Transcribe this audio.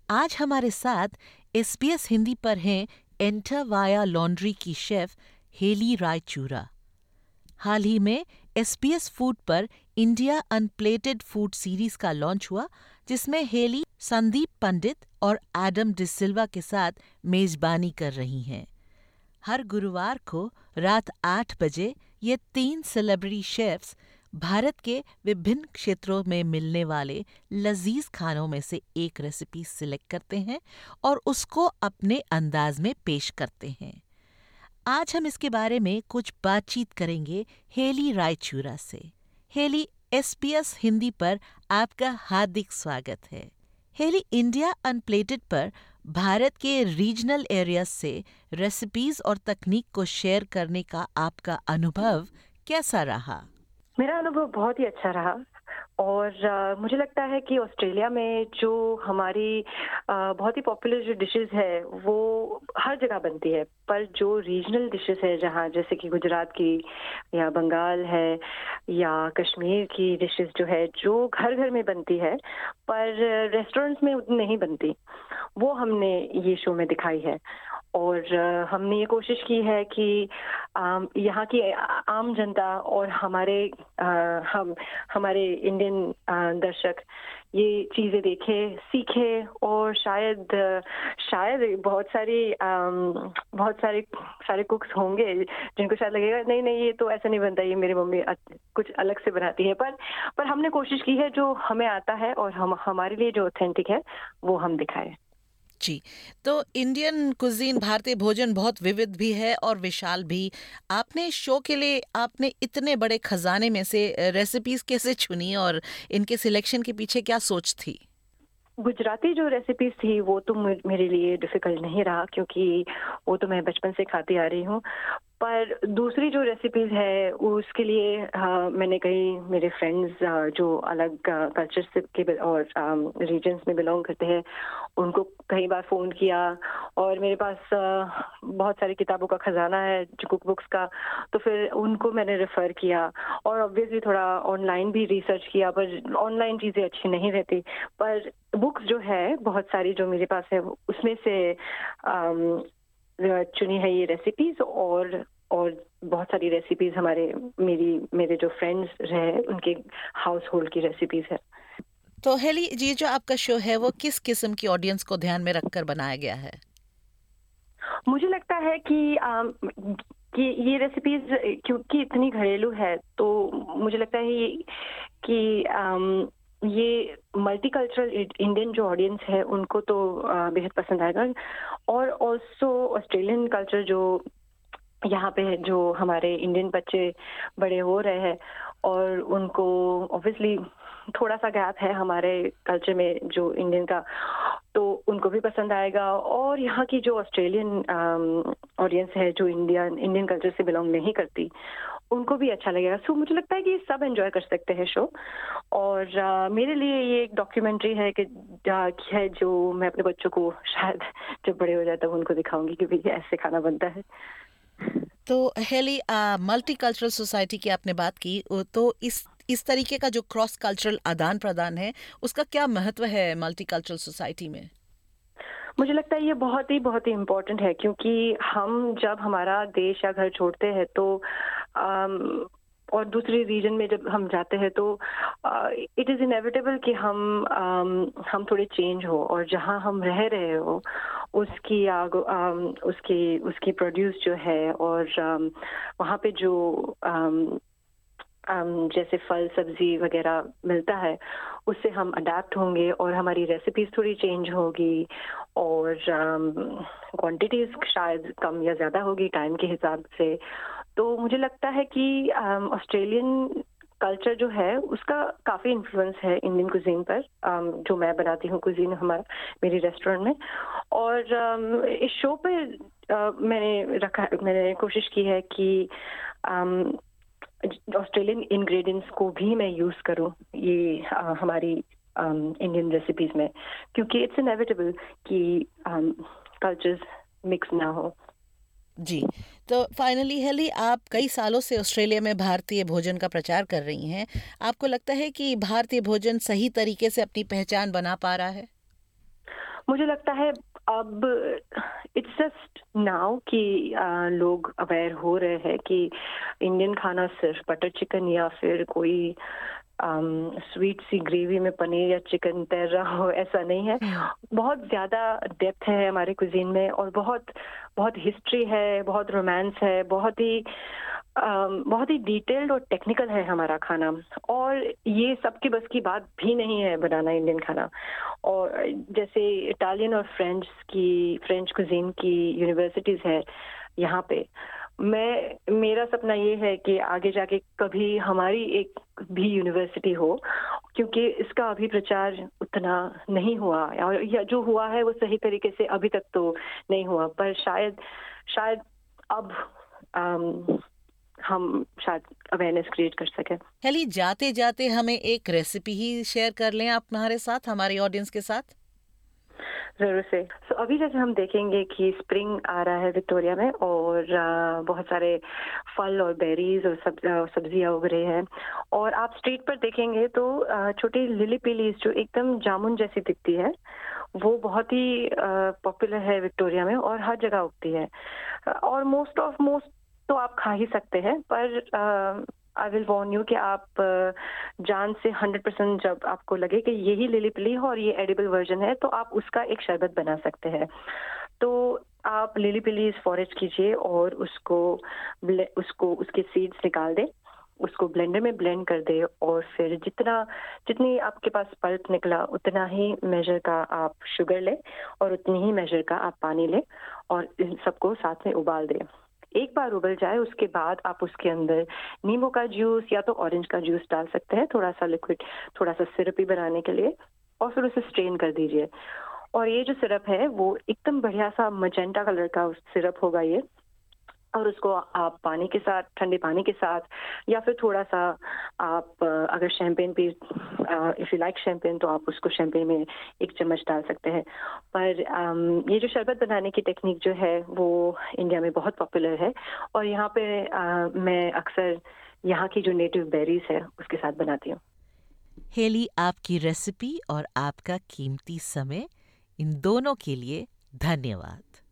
आज हमारे साथ SBS हिंदी पर हैं एंटर वाया लॉन्ड्री की शेफ हेली रायचूरा। हाल ही में SBS फूड पर इंडिया अनप्लेटेड फूड सीरीज का लॉन्च हुआ, जिसमें हेली संदीप पंडित और एडम डिसिल्वा के साथ मेजबानी कर रही हैं। हर गुरुवार को रात 8 बजे ये 3 सेलिब्रिटी शेफ्स भारत के विभिन्न क्षेत्रों में मिलने वाले लजीज खानों में से एक रेसिपी सिलेक्ट करते हैं और उसको अपने अंदाज में पेश करते हैं। आज हम इसके बारे में कुछ बातचीत करेंगे हेली रायचूरा से। हेली, SBS हिंदी पर आपका हार्दिक स्वागत है। हेली, इंडिया अनप्लेटेड पर भारत के रीजनल एरियाज से रेसिपीज और तकनीक को शेयर करने का आपका अनुभव कैसा रहा? मेरा अनुभव बहुत ही अच्छा रहा और मुझे लगता है कि ऑस्ट्रेलिया में जो हमारी बहुत ही पॉपुलर जो डिशेस है वो हर जगह बनती है, पर जो रीजनल डिशेस है जहाँ जैसे कि गुजरात की या बंगाल है या कश्मीर की डिशेस जो है जो घर घर में बनती है पर रेस्टोरेंट्स में उतनी नहीं बनती, वो हमने ये शो में दिखाई है। और हमने ये कोशिश की है कि यहाँ की आम जनता और हमारे इंडियन दर्शक ये चीजें देखे, सीखे और शायद बहुत सारे कुक्स होंगे जिनको शायद लगेगा नहीं नहीं ये तो ऐसा नहीं बनता, ये मेरी मम्मी कुछ अलग से बनाती है, पर हमने कोशिश की है जो हमें आता है और हमारे लिए जो ऑथेंटिक है वो हम दिखाएं। जी, तो इंडियन कुजीन, भारतीय भोजन बहुत विविध भी है और विशाल भी। आपने इस शो के लिए आपने इतने बड़े खजाने में से रेसिपीज कैसे चुनी और इनके सिलेक्शन के पीछे क्या सोच थी? गुजराती जो रेसिपीज थी वो तो मेरे लिए डिफिकल्ट नहीं रहा, क्योंकि वो तो मैं बचपन से खाती आ रही हूँ। पर दूसरी जो रेसिपीज है उसके लिए मैंने कई मेरे फ्रेंड्स जो अलग कल्चर से के और रीजन्स में बिलोंग करते हैं उनको कई बार फ़ोन किया, और मेरे पास बहुत सारी किताबों का खजाना है जो कुक बुक्स का, तो फिर उनको मैंने रेफ़र किया और ऑब्वियसली थोड़ा ऑनलाइन भी रिसर्च किया, पर ऑनलाइन चीज़ें अच्छी नहीं रहती। पर बुक्स जो है बहुत सारी जो मेरे पास है उसमें से चुनी है ये रेसिपीज, और बहुत सारी रेसिपीज मेरे जो फ्रेंड्स रहे उनके हाउस होल्ड की रेसिपीज है। तो हेली जी, जो आपका शो है वो किस किस्म की ऑडियंस को ध्यान में रखकर बनाया गया है? मुझे लगता है कि ये रेसिपीज क्योंकि इतनी घरेलू है, तो मुझे लगता है कि ये मल्टीकल्चरल इंडियन जो ऑडियंस है उनको तो बेहद पसंद आएगा, और ऑल्सो ऑस्ट्रेलियन कल्चर जो यहाँ पे है, जो हमारे इंडियन बच्चे बड़े हो रहे हैं और उनको ऑब्वियसली थोड़ा सा गैप है हमारे कल्चर में जो इंडियन का, तो उनको भी पसंद आएगा। और यहाँ की जो ऑस्ट्रेलियन ऑडियंस है जो इंडियन कल्चर से बिलोंग नहीं करती, उनको भी अच्छा लगेगा। सो मुझे लगता है कि सब एंजॉय कर सकते हैं शो। और मेरे लिए ये एक डॉक्यूमेंट्री है है जो मैं अपने बच्चों को शायद जब बड़े हो जाए तब उनको दिखाऊंगी कि भैया ऐसे खाना बनता है। तो हेली, मल्टीकल्चरल सोसाइटी की आपने बात की, तो इस तरीके का जो क्रॉस कल्चरल आदान प्रदान है उसका क्या महत्व है मल्टीकल्चरल सोसाइटी में? मुझे लगता है ये बहुत ही इम्पोर्टेंट है, क्योंकि हम जब हमारा देश या घर छोड़ते हैं तो और दूसरे रीजन में जब हम जाते हैं तो इट इज़ इनएविटेबल कि हम थोड़े चेंज हो, और जहाँ हम रह रहे हो उसकी प्रोड्यूस जो है और वहाँ पे जो जैसे फल सब्जी वगैरह मिलता है उससे हम अडेप्ट होंगे और हमारी रेसिपीज थोड़ी चेंज होगी, और क्वांटिटीज शायद कम या ज़्यादा होगी टाइम के हिसाब से। तो मुझे लगता है कि ऑस्ट्रेलियन कल्चर जो है उसका काफ़ी इन्फ्लुएंस है इंडियन कुजीन पर, जो मैं बनाती हूँ कुजीन मेरी रेस्टोरेंट में। और इस शो पे मैंने कोशिश की है कि ऑस्ट्रेलियन इंग्रेडिएंट्स को भी मैं यूज़ करूँ ये हमारी इंडियन रेसिपीज में, क्योंकि इट्स इनएविटेबल कि कल्चर्स मिक्स ना हो। जी, तो फाइनली हेली, आप कई सालों से ऑस्ट्रेलिया में भारतीय भोजन का प्रचार कर रही हैं। आपको लगता है कि भारतीय भोजन सही तरीके से अपनी पहचान बना पा रहा है? मुझे लगता है अब इट्स जस्ट नाउ कि लोग अवेयर हो रहे हैं कि इंडियन खाना सिर्फ बटर चिकन या फिर कोई स्वीट सी ग्रेवी में पनीर या चिकन तैर रहा हो, ऐसा नहीं है। बहुत ज़्यादा डेप्थ है हमारे कुजीन में, और बहुत बहुत हिस्ट्री है, बहुत रोमांस है, बहुत ही डिटेल्ड और टेक्निकल है हमारा खाना। और ये सबके बस की बात भी नहीं है बनाना इंडियन खाना। और जैसे इटालियन और फ्रेंच कुजीन की यूनिवर्सिटीज़ है यहाँ पे, मेरा सपना ये है कि आगे जाके कभी हमारी एक भी यूनिवर्सिटी हो, क्योंकि इसका अभी प्रचार उतना नहीं हुआ, और या जो हुआ है वो सही तरीके से अभी तक तो नहीं हुआ। पर शायद अब हम शायद अवेयरनेस क्रिएट कर सकें। हेली, जाते जाते हमें एक रेसिपी ही शेयर कर लें आप हमारे साथ, हमारी ऑडियंस के साथ। जरूर से। अभी जैसे हम देखेंगे कि स्प्रिंग आ रहा है विक्टोरिया में, और बहुत सारे फल और बेरीज और सब्जियां उग रही हैं, और आप स्ट्रीट पर देखेंगे तो छोटी लिली पिलीज जो एकदम जामुन जैसी दिखती है, वो बहुत ही पॉपुलर है विक्टोरिया में और हर जगह उगती है। और मोस्ट तो आप खा ही सकते हैं, पर आई विल वॉर्न यू कि आप जान से 100% जब आपको लगे कि यही लिली पिली है और ये एडिबल वर्जन है, तो आप उसका एक शरबत बना सकते हैं। तो आप लिली पिलीज फॉरेस्ट कीजिए और उसको उसके सीड्स निकाल दें, उसको ब्लेंडर में ब्लेंड कर दे, और फिर जितनी आपके पास पल्प निकला उतना ही मेजर का आप शुगर लें और उतनी ही मेजर का आप पानी लें, और इन सबको साथ में उबाल दें। एक बार उबल जाए उसके बाद आप उसके अंदर नींबू का जूस या तो ऑरेंज का जूस डाल सकते हैं, थोड़ा सा लिक्विड, थोड़ा सा सिरपी बनाने के लिए, और फिर उसे स्ट्रेन कर दीजिए। और ये जो सिरप है वो एकदम बढ़िया सा मजेंटा कलर का सिरप होगा ये, और उसको आप पानी के साथ, ठंडे पानी के साथ, या फिर थोड़ा सा आप अगर शैम्पेन भी, इफ़ यू लाइक शैम्पेन, तो आप उसको शैम्पेन में 1 चम्मच डाल सकते हैं। पर ये जो शरबत बनाने की टेक्निक जो है वो इंडिया में बहुत पॉपुलर है, और यहाँ पे मैं अक्सर यहाँ की जो नेटिव बेरीज है उसके साथ बनाती हूँ। हेली, आपकी रेसिपी और आपका कीमती समय, इन दोनों के लिए धन्यवाद।